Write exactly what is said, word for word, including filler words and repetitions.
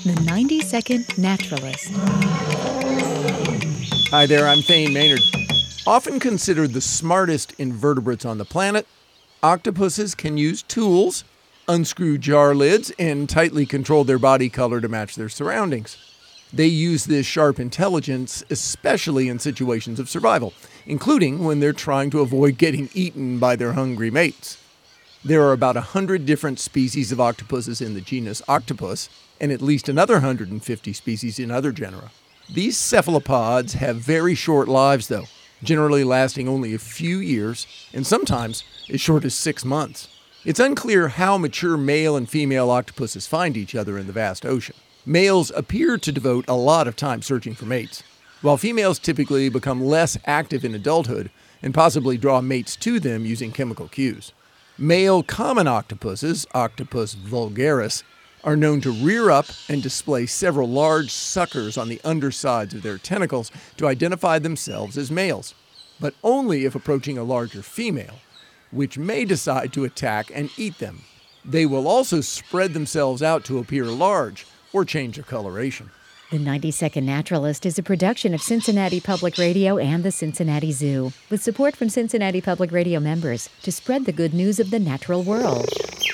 The ninety second Naturalist. Hi there, I'm Thane Maynard. Often considered the smartest invertebrates on the planet, octopuses can use tools, unscrew jar lids, and tightly control their body color to match their surroundings. They use this sharp intelligence especially in situations of survival, including when they're trying to avoid getting eaten by their hungry mates. There are about one hundred different species of octopuses in the genus Octopus, and at least another one hundred fifty species in other genera. These cephalopods have very short lives, though, generally lasting only a few years, and sometimes as short as six months. It's unclear how mature male and female octopuses find each other in the vast ocean. Males appear to devote a lot of time searching for mates, while females typically become less active in adulthood and possibly draw mates to them using chemical cues. Male common octopuses, Octopus vulgaris, are known to rear up and display several large suckers on the undersides of their tentacles to identify themselves as males, but only if approaching a larger female, which may decide to attack and eat them. They will also spread themselves out to appear large or change their coloration. The ninety second Naturalist is a production of Cincinnati Public Radio and the Cincinnati Zoo, with support from Cincinnati Public Radio members to spread the good news of the natural world.